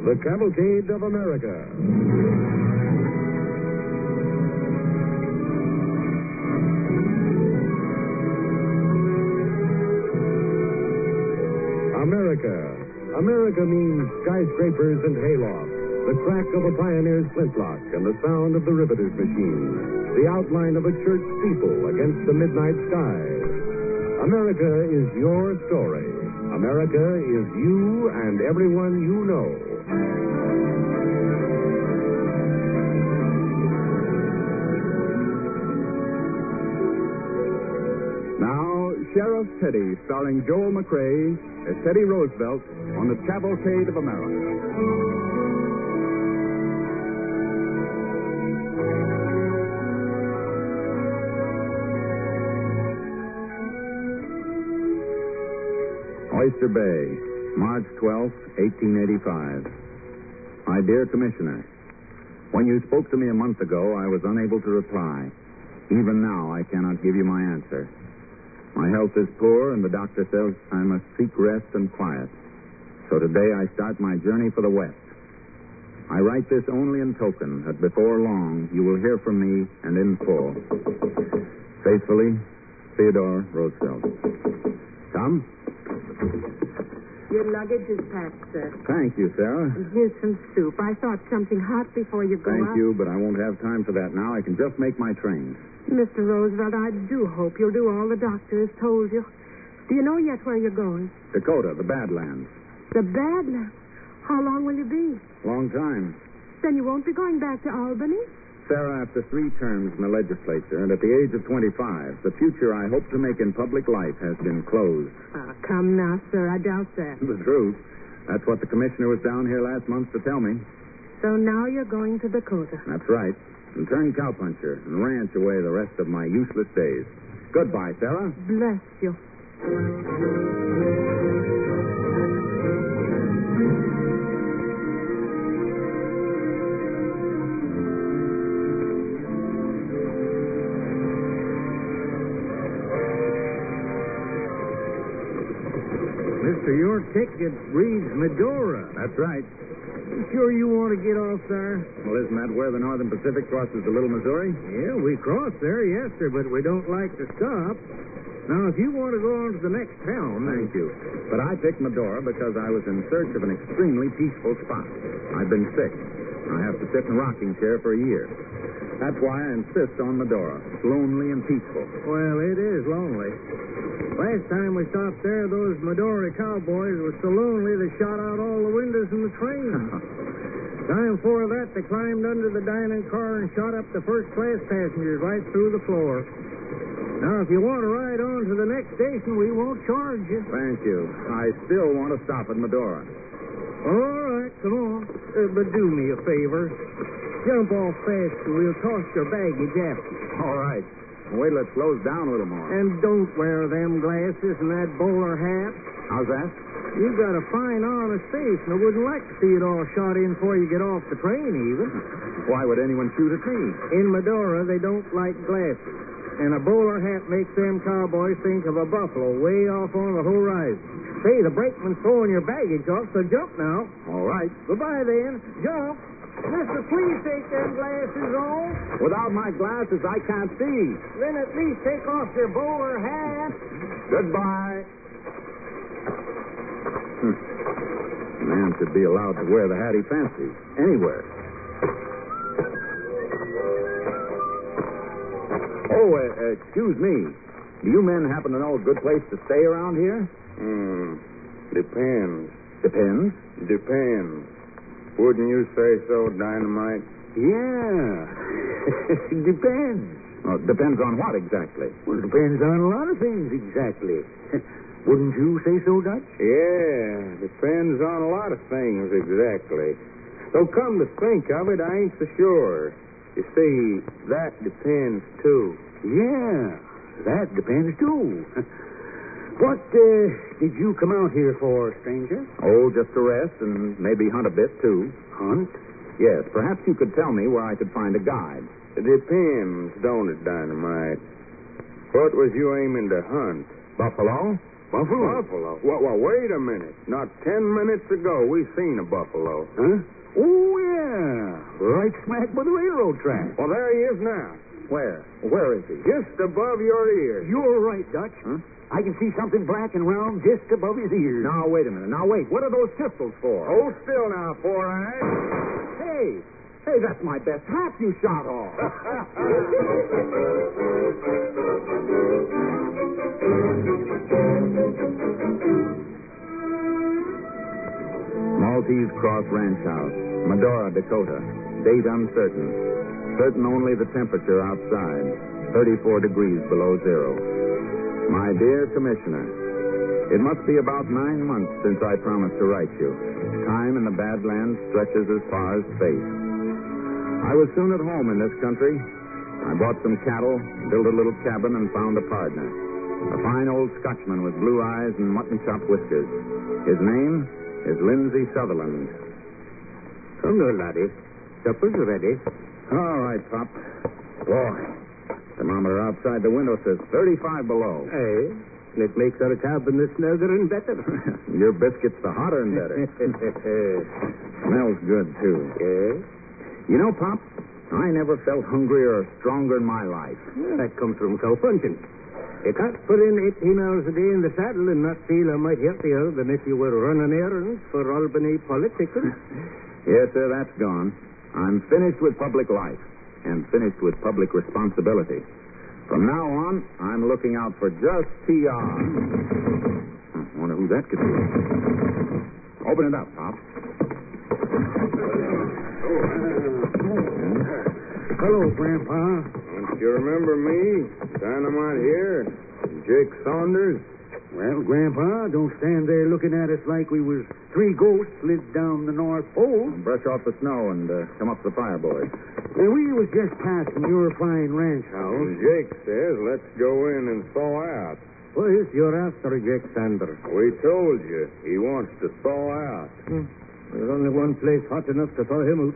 The Cavalcade of America. America means skyscrapers and haylofts, the crack of a pioneer's flintlock, and the sound of the riveter's machine, the outline of a church steeple against the midnight sky. America is your story. America is you and everyone you know. Now, Sheriff Teddy, starring Joel McCrea as Teddy Roosevelt on the Cavalcade of America. Oyster Bay, March 12, 1885. My dear Commissioner, when you spoke to me a month ago, I was unable to reply. Even now, I cannot give you my answer. My health is poor, and the doctor says I must seek rest and quiet. So today I start my journey for the West. I write this only in token that before long you will hear from me and in full. Faithfully, Theodore Roosevelt. Tom? Your luggage is packed, sir. Thank you, Sarah. And here's some soup. I thought something hot before you go Thank out. you, but I won't have time for that now. I can just make my train. Mr. Roosevelt, I do hope you'll do all the doctor has told you. Do you know yet where you're going? Dakota, the Badlands. The Badlands? How long will you be? Long time. Then you won't be going back to Albany? Sarah, after 3 terms in the legislature and at the age of 25, the future I hope to make in public life has been closed. Oh, come now, sir. I doubt that. The truth. That's what the commissioner was down here last month to tell me. So now you're going to Dakota. That's right. And turn cowpuncher and ranch away the rest of my useless days. Goodbye, Sarah. Bless you. Mister, your ticket reads Medora. That's right. You sure you want to get off there? Well, isn't that where the Northern Pacific crosses the Little Missouri? Yeah, we crossed there, yes, sir, but we don't like to stop. Now, if you want to go on to the next town... Thank you. But I picked Medora because I was in search of an extremely peaceful spot. I've been sick. I have to sit in a rocking chair for a year. That's why I insist on Medora. It's lonely and peaceful. Well, it is lonely. Last time we stopped there, those Medora cowboys were so lonely they shot out all the windows in the train. Time before that, they climbed under the dining car and shot up the first-class passengers right through the floor. Now, if you want to ride on to the next station, we won't charge you. Thank you. I still want to stop at Medora. All right, come on. But do me a favor. Jump off fast and we'll toss your baggage after you. All right. Wait till it slows down a little more. And don't wear them glasses and that bowler hat. How's that? You've got a fine, honest face, and I wouldn't like to see it all shot in before you get off the train, even. Why would anyone shoot at me? In Medora, they don't like glasses. And a bowler hat makes them cowboys think of a buffalo way off on the horizon. Say, the brakeman's throwing your baggage off, so jump now. All right. Goodbye, then. Jump. Mister, please take them glasses off. Without my glasses, I can't see. Then at least take off your bowler hat. Goodbye. A man should be allowed to wear the hat he fancies, anywhere. Oh, excuse me. Do you men happen to know a good place to stay around here? Depends. Depends? Depends. Wouldn't you say so, Dynamite? Yeah. Depends. Well, depends on what exactly? Well, it depends on a lot of things, exactly. Wouldn't you say so, Dutch? Yeah, depends on a lot of things, exactly. Though come to think of it, I ain't so sure. You see, that depends, too. Yeah, that depends, too. What did you come out here for, stranger? Oh, just to rest and maybe hunt a bit, too. Hunt? Yes, perhaps you could tell me where I could find a guide. It depends, don't it, Dynamite? What was you aiming to hunt? Buffalo? Buffalo? Buffalo? Well, wait a minute. Not 10 minutes ago, we seen a buffalo. Huh? Oh, yeah. Right smack by the railroad track. Well, there he is now. Where? Where is he? Just above your ear. You're right, Dutch. Huh? I can see something black and round just above his ears. Now, wait a minute. Now, wait. What are those pistols for? Hold still now, Four Eyes. Hey! Hey, that's my best hat you shot off. Maltese Cross Ranch House, Medora, Dakota. Date uncertain. Certain only the temperature outside, 34 degrees below zero. My dear Commissioner, it must be about 9 months since I promised to write you. Time in the Badlands stretches as far as space. I was soon at home in this country. I bought some cattle, built a little cabin, and found a partner. A fine old Scotchman with blue eyes and mutton-chop whiskers. His name is Lindsay Sutherland. Come now, laddie. Supper's ready. All right, Pop. Boy, thermometer outside the window says 35 below. Hey, it makes our cabin the snugger and better. Your biscuits the hotter and better. Smells good, too. Yes? You know, Pop, I never felt hungrier or stronger in my life. That comes from cow punching. You can't put in 18 hours a day in the saddle and not feel a mite healthier than if you were running errands for Albany politics. Yes, sir, that's gone. I'm finished with public life and finished with public responsibility. From now on, I'm looking out for just T.R. I wonder who that could be. Open it up, Pop. Hello, Grandpa. Don't you remember me? Dynamite here. Jake Saunders. Well, Grandpa, don't stand there looking at us like we was three ghosts slid down the North Pole. Brush off the snow and come up to the fire, boys. And we was just passing your fine ranch house. Jake says let's go in and thaw out. What is your after, Jake Sander? We told you. He wants to thaw out. There's only one place hot enough to thaw him out.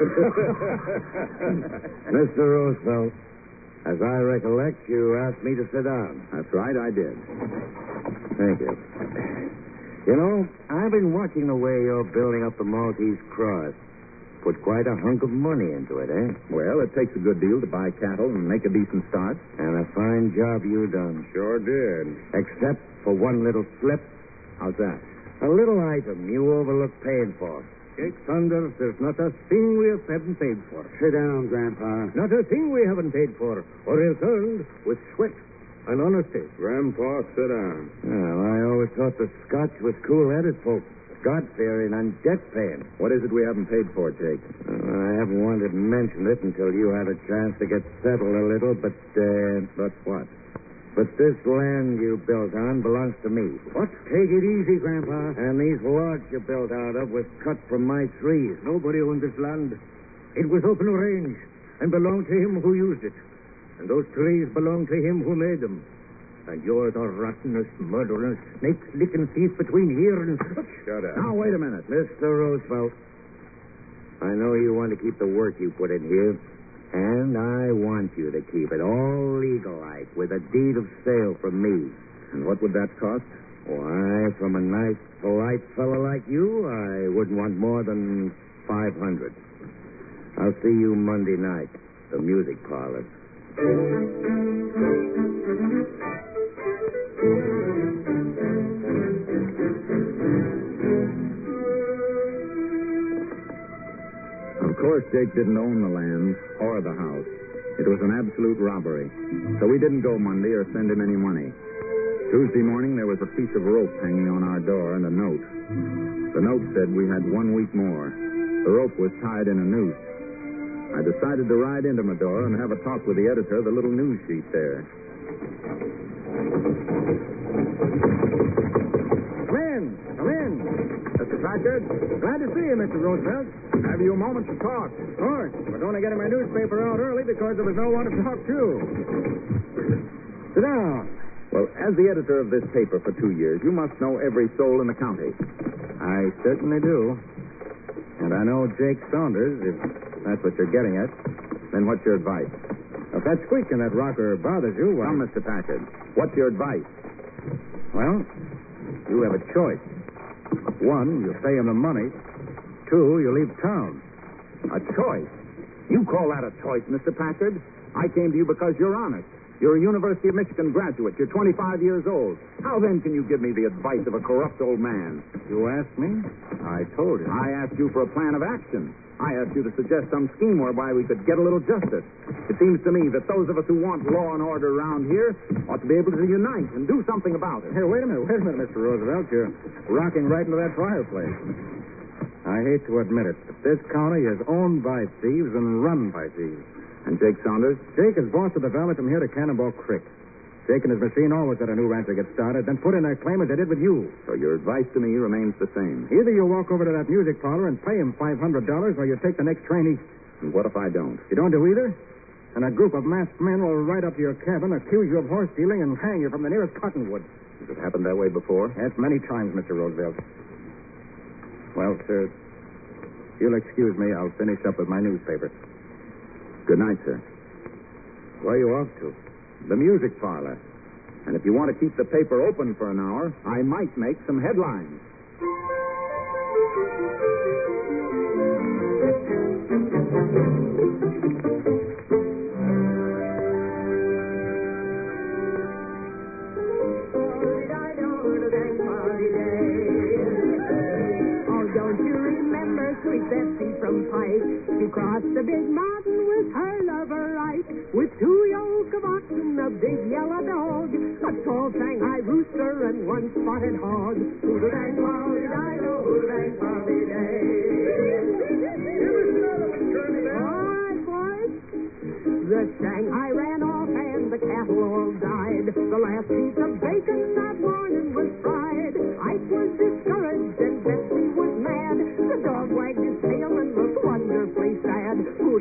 Mr. Roosevelt, as I recollect, you asked me to sit down. That's right, I did. Thank you. You know, I've been watching the way you're building up the Maltese Cross. Put quite a hunk of money into it, eh? Well, it takes a good deal to buy cattle and make a decent start. And a fine job you done. Sure did. Except for one little slip. How's that? A little item you overlooked paying for. Jake Saunders, there's not a thing we haven't paid for. Sit down, Grandpa. Not a thing we haven't paid for, or else earned with sweat and honesty. Grandpa, sit down. Well, I always thought the Scotch was cool-headed folk. God-fearing and debt-paying. What is it we haven't paid for, Jake? I haven't wanted to mention it until you had a chance to get settled a little, but what? But this land you built on belongs to me. What? Take it easy, Grandpa. And these logs you built out of was cut from my trees. Nobody owned this land. It was open range and belonged to him who used it. And those trees belonged to him who made them. And you're the rottenest, murderous, snake-licking thief between here and... Shut up. Now, wait a minute. Mr. Roosevelt, I know you want to keep the work you put in here, and I want you to keep it all legal-like with a deed of sale from me. And what would that cost? Why, from a nice, polite fellow like you, I wouldn't want more than $500. I'll see you Monday night, the music parlor. Of course, Jake didn't own the land or the house. It was an absolute robbery. So we didn't go Monday or send him any money. Tuesday morning, there was a piece of rope hanging on our door and a note. The note said we had 1 week more. The rope was tied in a noose. I decided to ride into Medora and have a talk with the editor of the little news sheet there. Come in. Mr. Packard, Glad to see you, Mr. Roosevelt. have you a moment to talk? Of course. Was only getting my newspaper out early because there was no one to talk to. Sit down. Well, as the editor of this paper for 2 years, you must know every soul in the county. I certainly do. And I know Jake Saunders, if that's what you're getting at. Then what's your advice? If that squeak in that rocker bothers you, Now, Mr. Packard, what's your advice? well, You have a choice. One, you stay in the money. Two, you leave town. A choice? You call that a choice, Mr. Packard? I came to you because you're honest. You're a University of Michigan graduate. You're 25 years old. How then can you give me the advice of a corrupt old man? You asked me? I told you. I asked you for a plan of action. I asked you to suggest some scheme whereby we could get a little justice. It seems to me that those of us who want law and order around here ought to be able to unite and do something about it. Hey, wait a minute, Mr. Roosevelt. You're rocking right into that fireplace. I hate to admit it, but this county is owned by thieves and run by thieves. And Jake Saunders? Jake is boss of the valley from here to Cannonball Creek. Jake and his machine always had a new rancher get started, then put in their claim as they did with you. So your advice to me remains the same. Either you walk over to that music parlor and pay him $500, or you take the next train east. And what if I don't? You don't do either? And a group of masked men will ride up to your cabin, accuse you of horse stealing, and hang you from the nearest cottonwood. Has it happened that way before? Yes, many times, Mr. Roosevelt. Well, sir, if you'll excuse me, I'll finish up with my newspaper. Good night, sir. Where are you off to? The music parlor. And if you want to keep the paper open for an hour, I might make some headlines. Sweet Betsy from Pike, she crossed the big mountain with her lover Ike, with 2 yoke of oxen, a big yellow dog, a tall Shanghai rooster, and 1 spotted hog. Hoodle-dang, wally-dang-o, hoodle-dang, wally-day. All right, boys. The Shanghai ran off and the cattle all died. The last piece of bacon that morning was fried. Ike was discouraged and Betsy was mad. The dog wagged his tail and looked wonderfully sad.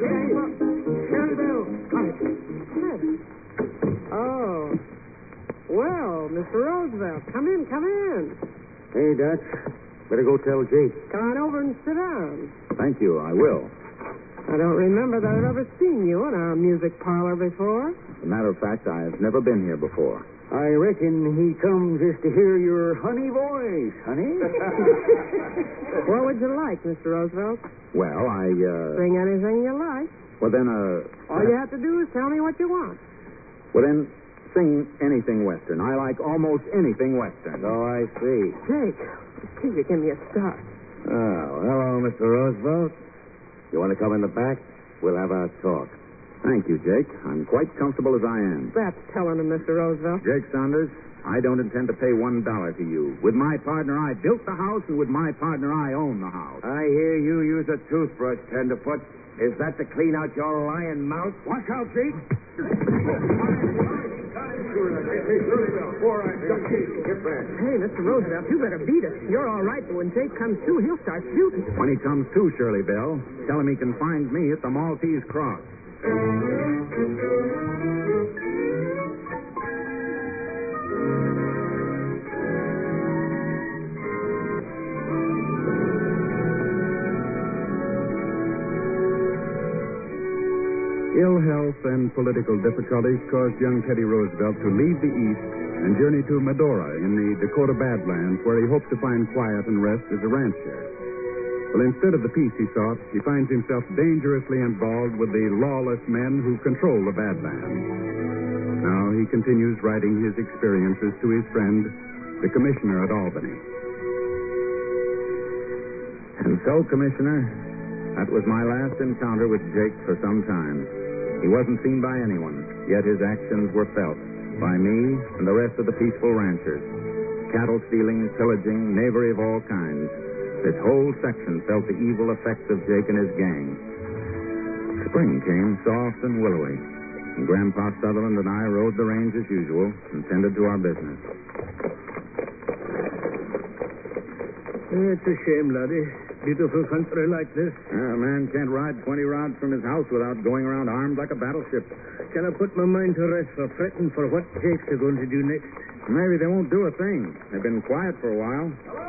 Oh. Well, Mr. Roosevelt, come in, come in. Hey, Dutch. Better go tell Jake. Come on over and sit down. Thank you, I will. I don't remember that I've ever seen you in our music parlor before. As a matter of fact, I've never been here before. I reckon he comes just to hear your honey voice, honey. What would you like, Mr. Roosevelt? Well, Sing anything you like. Well, then, All you have to do is tell me what you want. Well, then, sing anything Western. I like almost anything Western. Oh, I see. Jake, please give me a start. Oh, hello, Mr. Roosevelt. You want to come in the back? We'll have our talk. Thank you, Jake. I'm quite comfortable as I am. That's telling him, Mr. Roosevelt. Jake Saunders, I don't intend to pay $1 to you. With my partner, I built the house, and with my partner, I own the house. I hear you use a toothbrush, tenderfoot. Is that to clean out your lying mouth? Watch out, Jake. Hey, Mr. Roosevelt, you better beat it. You're all right, but when Jake comes to, he'll start shooting. When he comes to, Shirley Bell, tell him he can find me at the Maltese Cross. Ill health and political difficulties caused young Teddy Roosevelt to leave the East and journey to Medora in the Dakota Badlands, where he hoped to find quiet and rest as a rancher. Well, instead of the peace he sought, he finds himself dangerously involved with the lawless men who control the Badlands. Now he continues writing his experiences to his friend, the commissioner at Albany. And so, Commissioner, that was my last encounter with Jake for some time. He wasn't seen by anyone, yet his actions were felt by me and the rest of the peaceful ranchers. Cattle stealing, pillaging, knavery of all kinds. This whole section felt the evil effects of Jake and his gang. Spring came soft and willowy, and Grandpa Sutherland and I rode the range as usual and tended to our business. It's a shame, laddie. Beautiful country like this. A man can't ride 20 rods from his house without going around armed like a battleship. Can I put my mind to rest for fretting for what Jake's going to do next? Maybe they won't do a thing. They've been quiet for a while.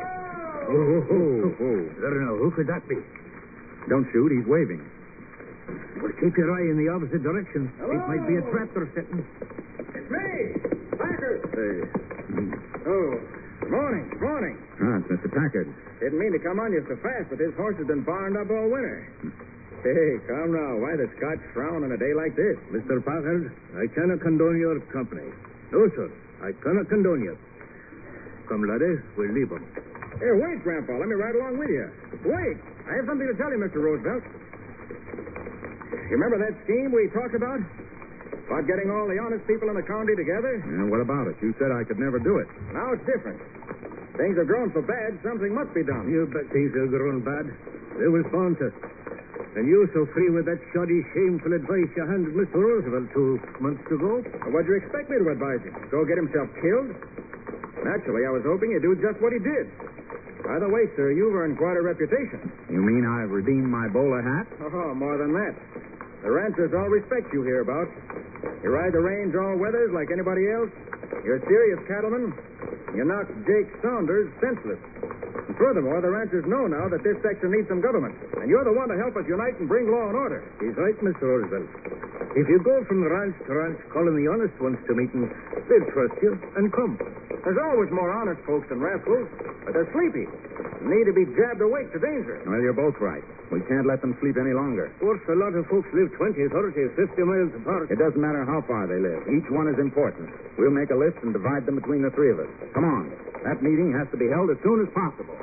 Oh. I don't know. Who could that be? Don't shoot. He's waving. Well, keep your eye in the opposite direction. It might be a trap they're setting. It's me, Packard. Hey. Oh, Morning. Morning. Ah, it's Mr. Packard. Didn't mean to come on you so fast, but this horse has been barned up all winter. Hey, come now. Why the Scotch frown on a day like this? Mr. Packard, I cannot condone your company. No, sir. I cannot condone you. Come, laddie, we'll leave him. Here, wait, Grandpa. Let me ride along with you. Wait. I have something to tell you, Mr. Roosevelt. You remember that scheme we talked about? About getting all the honest people in the county together? And what about it? You said I could never do it. Now it's different. Things have grown so bad, something must be done. You bet things have grown bad. They was bound to. And you so free with that shoddy, shameful advice you handed Mr. Roosevelt 2 months ago? What'd you expect me to advise him? Go get himself killed? Naturally, I was hoping he'd do just what he did. By the way, sir, you've earned quite a reputation. You mean I've redeemed my bowler hat? Oh, more than that. The ranchers all respect you hereabouts. You ride the range all weathers like anybody else. You're a serious cattleman. You knocked Jake Saunders senseless. And furthermore, the ranchers know now that this section needs some government. And you're the one to help us unite and bring law and order. He's right, Mr. Roosevelt. If you go from ranch to ranch calling the honest ones to meetings, they'll trust you and come. There's always more honest folks than rascals, but they're sleepy. Need to be jabbed awake to danger. Well, you're both right. We can't let them sleep any longer. Of course, a lot of folks live 20, 30, 50 miles apart. It doesn't matter how far they live. Each one is important. We'll make a list and divide them between the three of us. Come on. That meeting has to be held as soon as possible.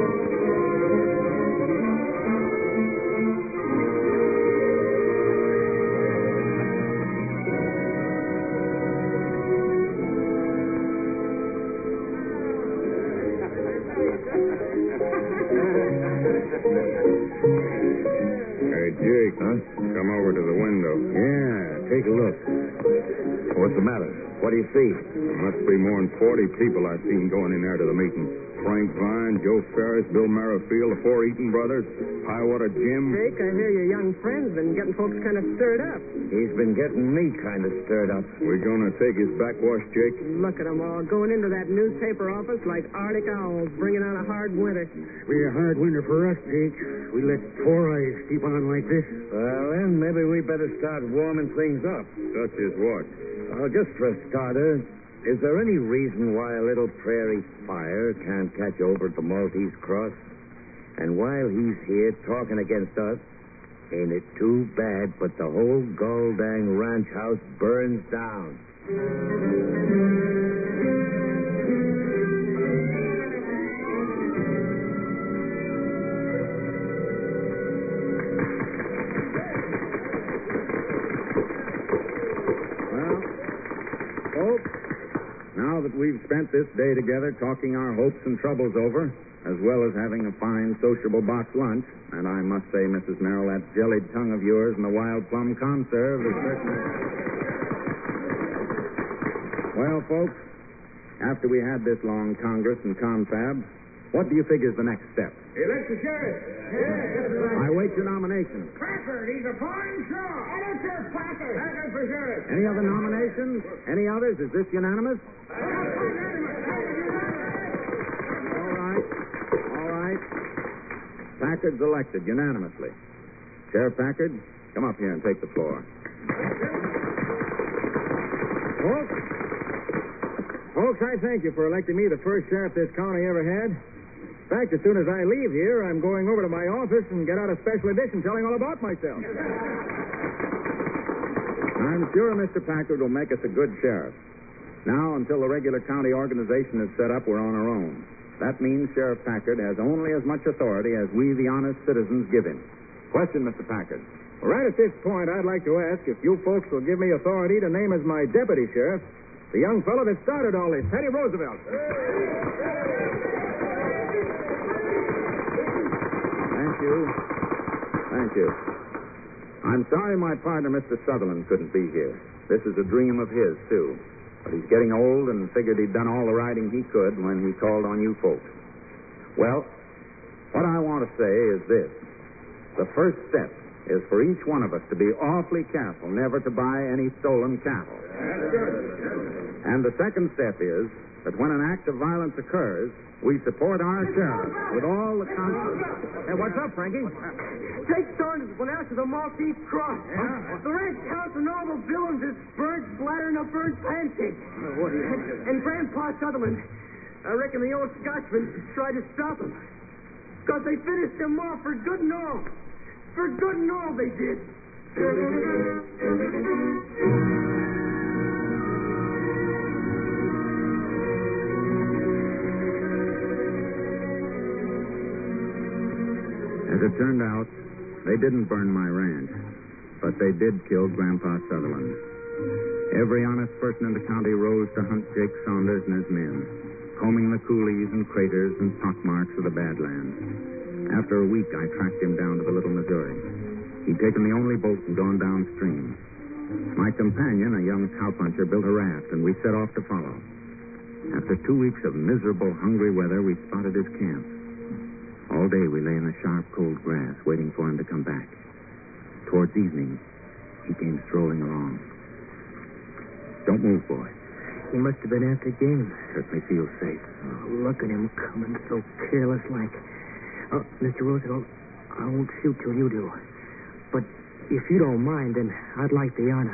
Hey, Jake. Huh? Come over to the window. Yeah, take a look. What's the matter? What do you see? There must be more than 40 people I've seen going in there to the meeting. Frank Vine, Joe Ferris, Bill Merrifield, the four Eaton brothers, Hiawatha Jim. Jake, I hear your young friend's been getting folks kind of stirred up. He's been getting me kind of stirred up. We're going to take his backwash, Jake. Look at 'em all going into that newspaper office like Arctic owls bringing on a hard winter. Be a hard winter for us, Jake. We let Four Eyes keep on like this. Well, then, maybe we better start warming things up. Such as what? Just for a starter, is there any reason why a little prairie fire can't catch over at the Maltese Cross? And while he's here talking against us, ain't it too bad but the whole Goldang ranch house burns down? Folks, now that we've spent this day together talking our hopes and troubles over, as well as having a fine, sociable box lunch, and I must say, Mrs. Merrill, that jellied tongue of yours and the wild plum conserve is certainly... Well, folks, after we had this long Congress and confab, what do you figure is the next step? Elect the sheriff. I wait your nomination. Packard, he's a fine shot. Senator Packard. Packard for sheriff. Any other nominations? Any others? Is this unanimous? All right. Packard's elected unanimously. Sheriff Packard, come up here and take the floor. Folks, I thank you for electing me the first sheriff this county ever had. In fact, as soon as I leave here, I'm going over to my office and get out a special edition telling all about myself. I'm sure Mr. Packard will make us a good sheriff. Now, until the regular county organization is set up, we're on our own. That means Sheriff Packard has only as much authority as we, the honest citizens, give him. Question, Mr. Packard. Well, right at this point, I'd like to ask if you folks will give me authority to name as my deputy sheriff the young fellow that started all this, Teddy Roosevelt. Thank you. I'm sorry my partner, Mr. Sutherland, couldn't be here. This is a dream of his, too. But he's getting old and figured he'd done all the writing he could when he called on you folks. Well, what I want to say is this. The first step is for each one of us to be awfully careful never to buy any stolen cattle. And the second step is that when an act of violence occurs, we support our sheriff with all the confidence. Hey, what's up, Frankie? Jake Saunders went out to the Maltese Cross. Yeah? The ranch house and all the villains is burnt, splattering a burnt pancake. What do you... And Grandpa Sutherland, I reckon the old Scotchman tried to stop him. Because they finished him off for good and all. For good and all, they did. As it turned out, they didn't burn my ranch, but they did kill Grandpa Sutherland. Every honest person in the county rose to hunt Jake Saunders and his men, combing the coulees and craters and pockmarks of the Badlands. After a week, I tracked him down to the Little Missouri. He'd taken the only boat and gone downstream. My companion, a young cowpuncher, built a raft, and we set off to follow. After 2 weeks of miserable, hungry weather, we spotted his camp. All day we lay in the sharp, cold grass, waiting for him to come back. Towards evening, he came strolling along. Don't move, boy. He must have been after game. Certainly feels safe. Oh, look at him coming so careless-like. Oh, Mr. Roosevelt, I won't shoot till you do. But if you don't mind, then I'd like the honor.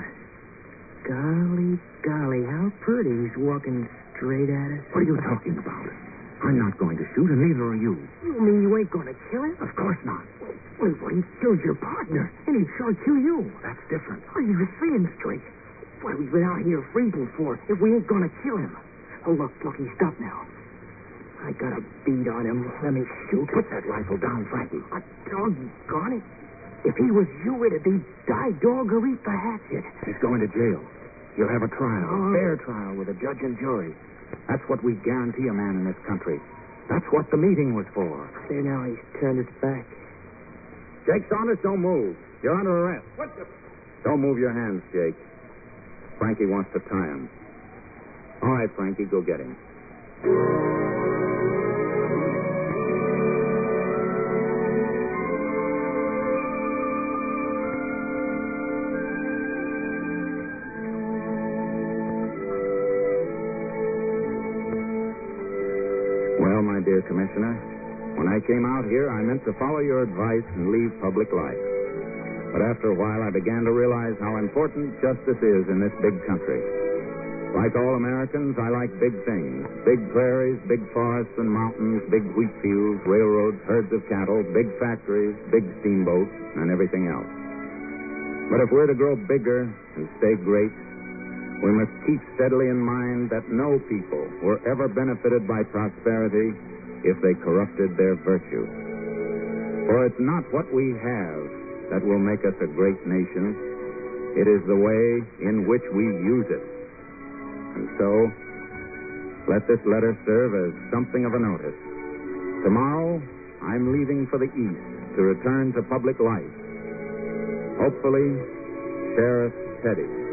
Golly, how pretty he's walking straight at us. What are you talking about? I'm not going to shoot, and neither are you. You mean you ain't going to kill him? Of course not. Well, he killed your partner, and he'd sure kill you. That's different. Are you saying straight? What have we been out here freezing for if we ain't going to kill him? Oh, look, he stopped now. I got a bead on him. Let me shoot. Put that rifle down, Frankie. A doggone it. If he was you, it'd be die dog or eat the hatchet. He's going to jail. You'll have a trial, a fair trial with a judge and jury. That's what we guarantee a man in this country. That's what the meeting was for. There now, he's turned his back. Jake Saunders, don't move. You're under arrest. What the... Don't move your hands, Jake. Frankie wants to tie him. All right, Frankie, go get him. Well, my dear Commissioner, when I came out here, I meant to follow your advice and leave public life. But after a while, I began to realize how important justice is in this big country. Like all Americans, I like big things. Big prairies, big forests and mountains, big wheat fields, railroads, herds of cattle, big factories, big steamboats, and everything else. But if we're to grow bigger and stay great, we must keep steadily in mind that no people were ever benefited by prosperity if they corrupted their virtue. For it's not what we have that will make us a great nation. It is the way in which we use it. And so, let this letter serve as something of a notice. Tomorrow, I'm leaving for the East to return to public life. Hopefully, Sheriff Teddy.